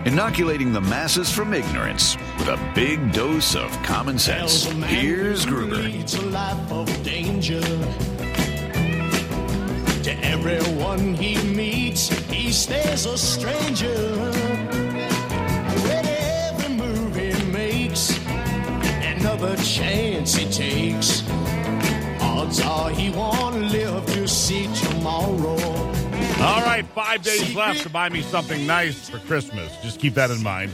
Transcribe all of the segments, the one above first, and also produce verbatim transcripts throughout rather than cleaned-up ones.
inoculating the masses from ignorance with a big dose of common sense. Here's Gruber. Leads a life of danger. To everyone he meets, he stays a stranger. With every move he makes, another chance he takes, odds are he won't live to see tomorrow. All right, five days left to buy me something nice for Christmas. Just keep that in mind.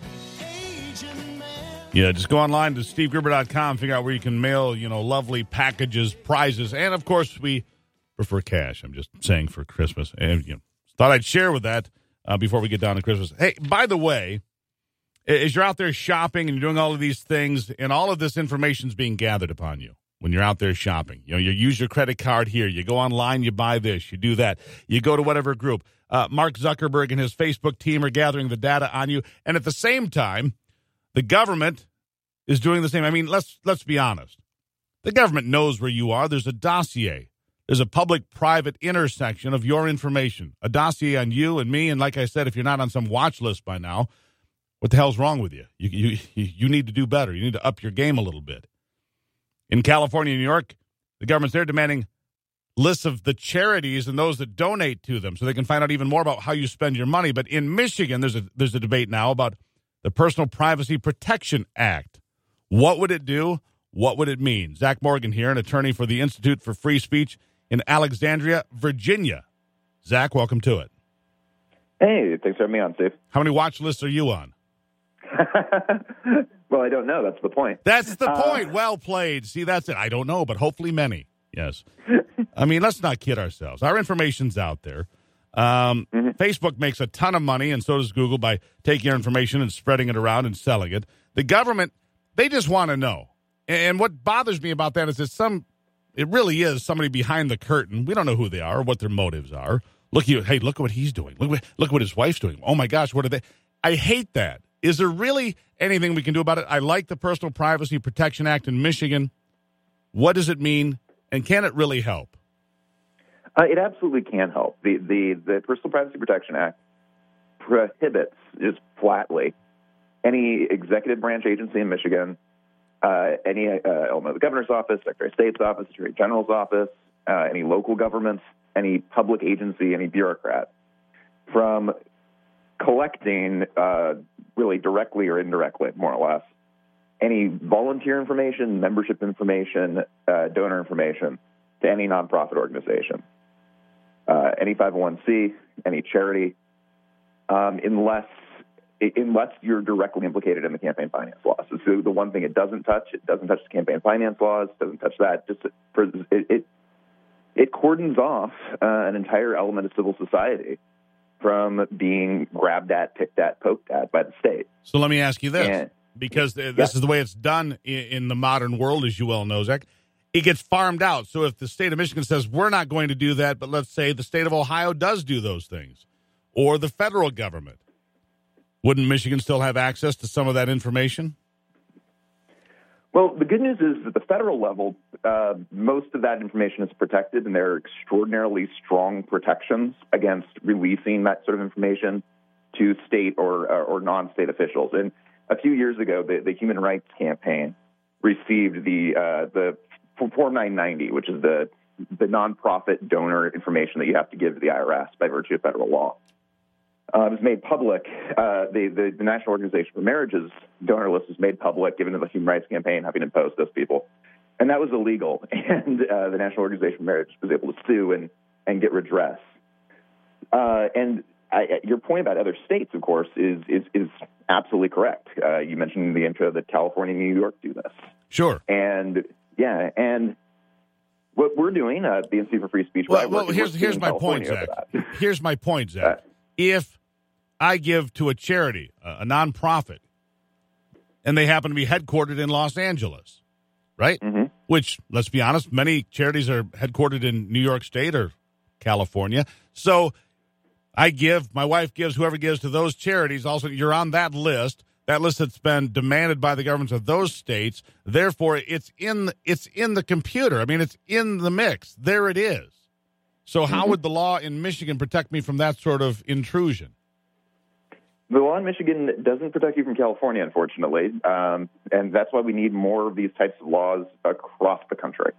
Yeah, just go online to steve gruber dot com, figure out where you can mail, you know, lovely packages, prizes, and, of course, we prefer cash. I'm just saying for Christmas. And, you know, thought I'd share with that uh, before we get down to Christmas. Hey, by the way, as you're out there shopping and you're doing all of these things, and all of this information is being gathered upon you when you're out there shopping. You know, you use your credit card here. You go online, you buy this, you do that. You go to whatever group. Uh, Mark Zuckerberg and his Facebook team are gathering the data on you. And at the same time, the government is doing the same. I mean, let's let's be honest. The government knows where you are. There's a dossier. There's a public-private intersection of your information, a dossier on you and me. And like I said, if you're not on some watch list by now, what the hell's wrong with you? You, you, you need to do better. You need to up your game a little bit. In California and New York, the government's there demanding lists of the charities and those that donate to them so they can find out even more about how you spend your money. But in Michigan, there's a there's a debate now about the Personal Privacy Protection Act. What would it do? What would it mean? Zach Morgan here, an attorney for the Institute for Free Speech in Alexandria, Virginia. Zach, welcome to it. Hey, thanks for having me on, Steve. How many watch lists are you on? Well, I don't know. That's the point. That's the uh, point. Well played. See, that's it. I don't know, but hopefully many. Yes. I mean, let's not kid ourselves. Our information's out there. Um, mm-hmm. Facebook makes a ton of money, and so does Google, by taking your information and spreading it around and selling it. The government, they just want to know. And what bothers me about that is that some, it really is somebody behind the curtain. We don't know who they are or what their motives are. Look, you, hey, look at what he's doing. Look, look what his wife's doing. Oh, my gosh, what are they? I hate that. Is there really anything we can do about it? I like the Personal Privacy Protection Act in Michigan. What does it mean, and can it really help? Uh, it absolutely can help. The, the the Personal Privacy Protection Act prohibits, just flatly, any executive branch agency in Michigan, uh, any uh, element of the governor's office, Secretary of State's office, Attorney General's office, uh, any local governments, any public agency, any bureaucrat, from collecting, uh, really directly or indirectly, more or less, any volunteer information, membership information, uh, donor information to any nonprofit organization, uh, any five oh one c, any charity, um, unless unless you're directly implicated in the campaign finance laws. So the one thing it doesn't touch, it doesn't touch the campaign finance laws, doesn't touch that. Just for, it, it it cordons off uh, an entire element of civil society from being grabbed at, picked at, poked at by the state. So let me ask you this, and, because this yeah. is the way it's done in, in the modern world, as you well know, Zach. It gets farmed out. So if the state of Michigan says, we're not going to do that, but let's say the state of Ohio does do those things, or the federal government, wouldn't Michigan still have access to some of that information? Well, the good news is that the federal level, uh, most of that information is protected, and there are extraordinarily strong protections against releasing that sort of information to state or uh, or non-state officials. And a few years ago, the, the Human Rights Campaign received the uh, the Form nine ninety, which is the the nonprofit donor information that you have to give to the I R S by virtue of federal law. Uh, it was made public. Uh, the, the, the National Organization for Marriage's donor list was made public, given to the Human Rights Campaign having imposed those people. And that was illegal. And uh, the National Organization for Marriage was able to sue and, and get redress. Uh, and I, your point about other states, of course, is is, is absolutely correct. Uh, you mentioned in the intro that California and New York do this. Sure. And, yeah, and what we're doing, uh, the Institute for Free Speech... Well, well here's, here's my point, Zach. Here's my point, Zach. Uh, if I give to a charity, a, a nonprofit, and they happen to be headquartered in Los Angeles, right? Mm-hmm. Which, let's be honest, many charities are headquartered in New York State or California. So I give, my wife gives, whoever gives to those charities, also you're on that list, that list that's been demanded by the governments of those states. Therefore, it's in it's in the computer. I mean, it's in the mix. There it is. So how mm-hmm. would the law in Michigan protect me from that sort of intrusion? The law in Michigan doesn't protect you from California, unfortunately, um, and that's why we need more of these types of laws across the country.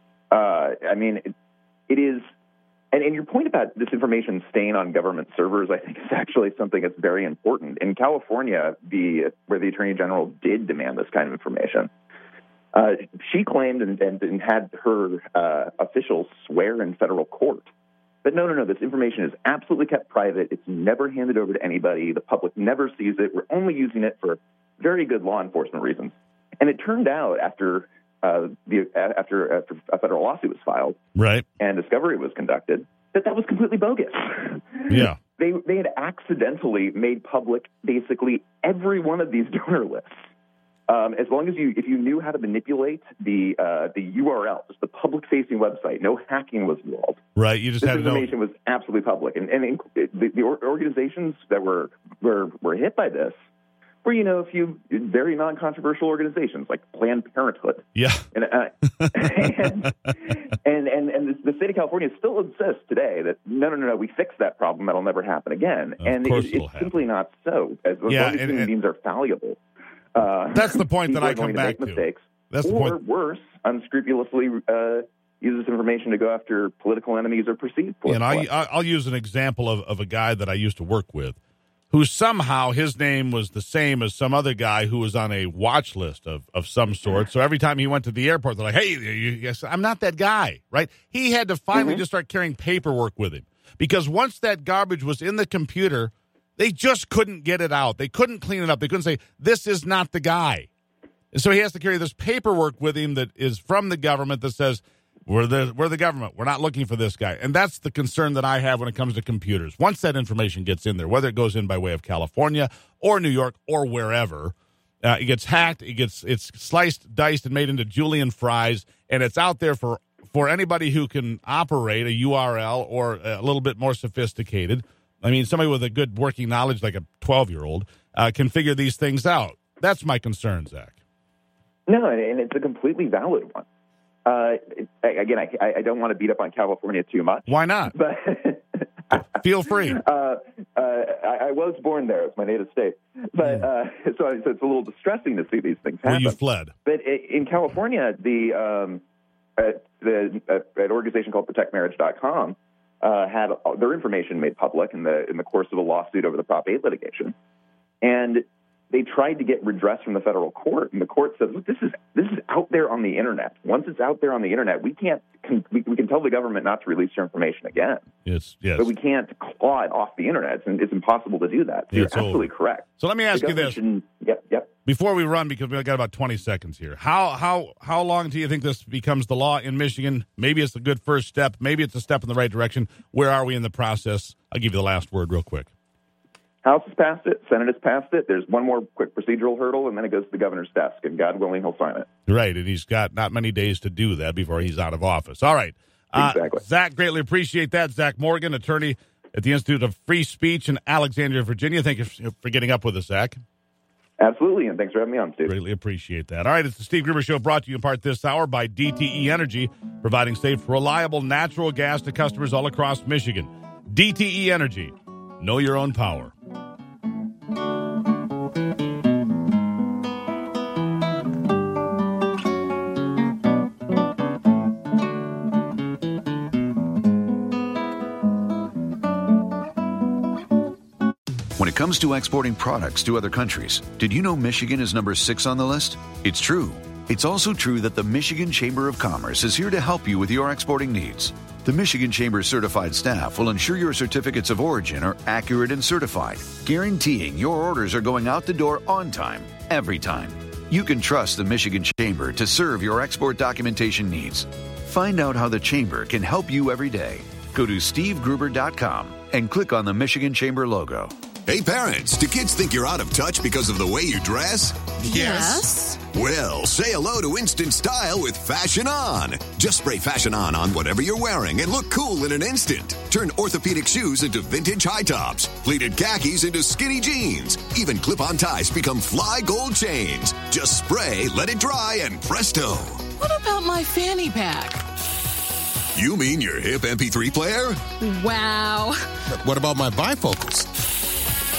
Uh, I mean, it, it is, and, and your point about this information staying on government servers, I think, is actually something that's very important. In California, the where the Attorney General did demand this kind of information, uh, she claimed and, and, and had her uh, officials swear in federal court But no, no, no, this information is absolutely kept private. It's never handed over to anybody. The public never sees it. We're only using it for very good law enforcement reasons. And it turned out after uh, the after, after a federal lawsuit was filed, right, and discovery was conducted, that that was completely bogus. Yeah. They they had accidentally made public basically every one of these donor lists. Um, as long as you, if you knew how to manipulate the uh, the U R L, just the public-facing website, no hacking was involved. Right, you just this had to know. information was absolutely public, and, and the, the organizations that were, were were hit by this were, you know, a few very non-controversial organizations like Planned Parenthood. Yeah, and uh, and, and and and the state of California still insists today that no, no, no, no, we fixed that problem; that'll never happen again. Of and course it, it'll it's happen. simply not so. As long Yeah, as and- human and- beings are fallible. Uh, That's the point that people I are come going back to to. make mistakes, That's the or point. worse, unscrupulously uh, use this information to go after political enemies or perceived political And I, enemies. I- I'll use an example of, of a guy that I used to work with, who somehow his name was the same as some other guy who was on a watch list of, of some sort. So every time he went to the airport, they're like, "Hey, you, yes, I'm not that guy," right? He had to finally Mm-hmm. just start carrying paperwork with him, because once that garbage was in the computer, they just couldn't get it out. They couldn't clean it up. They couldn't say, "This is not the guy." And so he has to carry this paperwork with him that is from the government that says, we're the, we're the government. We're not looking for this guy. And that's the concern that I have when it comes to computers. Once that information gets in there, whether it goes in by way of California or New York or wherever, uh, it gets hacked, it gets it's sliced, diced, and made into julienne fries, and it's out there for, for anybody who can operate a U R L or a little bit more sophisticated. I mean, somebody with a good working knowledge, like a twelve-year-old, uh, can figure these things out. That's my concern, Zach. No, and and it's a completely valid one. Uh, it- again, I, I don't want to beat up on California too much. Why not? But Feel free. uh, uh, I, I was born there. It's my native state. But uh, so, so it's a little distressing to see these things Well, happen. you fled. But i- in California, the um, uh, the uh, an organization called protect marriage dot com uh, had their information made public in the in the course of a lawsuit over the Prop eight litigation, and they tried to get redress from the federal court, and the court said, "Look, this is this is out there on the internet. Once it's out there on the internet, we can't can, we, we can tell the government not to release your information again, Yes, yes. but we can't claw it off the internet. It's, it's impossible to do that." So you're It's absolutely over. correct. So let me ask The you government this. shouldn't- Yep, yep. Before we run, because we've got about twenty seconds here, how how how long do you think this becomes the law in Michigan? Maybe it's a good first step. Maybe it's a step in the right direction. Where are we in the process? I'll give you the last word real quick. House has passed it. Senate has passed it. There's one more quick procedural hurdle, and then it goes to the governor's desk, and God willing, he'll sign it. Right, and he's got not many days to do that before he's out of office. All right. Uh, Exactly. Zach, greatly appreciate that. Zach Morgan, attorney at the Institute of Free Speech in Alexandria, Virginia. Thank you for getting up with us, Zach. Absolutely, and thanks for having me on, Steve. Greatly appreciate that. All right, it's the Steve Gruber Show, brought to you in part this hour by D T E Energy, providing safe, reliable natural gas to customers all across Michigan. D T E Energy, know your own power. When it comes to exporting products to other countries, did you know Michigan is number six on the list? It's true. It's also true that the Michigan Chamber of Commerce is here to help you with your exporting needs. The Michigan Chamber's certified staff will ensure your certificates of origin are accurate and certified, guaranteeing your orders are going out the door on time, every time. You can trust the Michigan Chamber to serve your export documentation needs. Find out how the Chamber can help you every day. Go to steve gruber dot com and click on the Michigan Chamber logo. Hey parents, do kids think you're out of touch because of the way you dress? Yes. Well, say hello to instant style with Fashion On. Just spray Fashion On on whatever you're wearing and look cool in an instant. Turn orthopedic shoes into vintage high tops, pleated khakis into skinny jeans. Even clip-on ties become fly gold chains. Just spray, let it dry, and presto. What about my fanny pack? You mean your hip M P three player? Wow. What about my bifocals?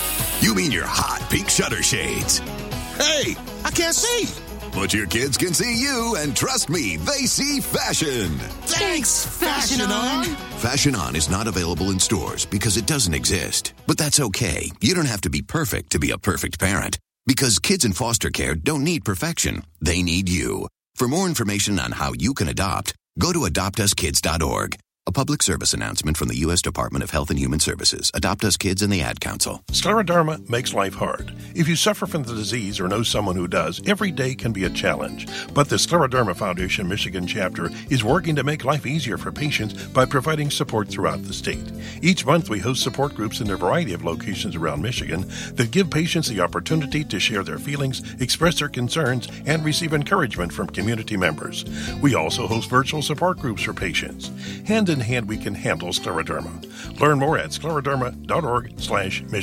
You mean your hot pink shutter shades. Hey, I can't see. But your kids can see you, and trust me, they see fashion. Thanks, Fashion On. Fashion On is not available in stores because it doesn't exist. But that's okay. You don't have to be perfect to be a perfect parent. Because kids in foster care don't need perfection. They need you. For more information on how you can adopt, go to adopt us kids dot org. A public service announcement from the U S Department of Health and Human Services, Adopt Us Kids, and the Ad Council. Scleroderma makes life hard. If you suffer from the disease or know someone who does, every day can be a challenge. But the Scleroderma Foundation Michigan chapter is working to make life easier for patients by providing support throughout the state. Each month, we host support groups in a variety of locations around Michigan that give patients the opportunity to share their feelings, express their concerns, and receive encouragement from community members. We also host virtual support groups for patients. Hand in hand, we can handle scleroderma. Learn more at scleroderma dot org slash Michigan.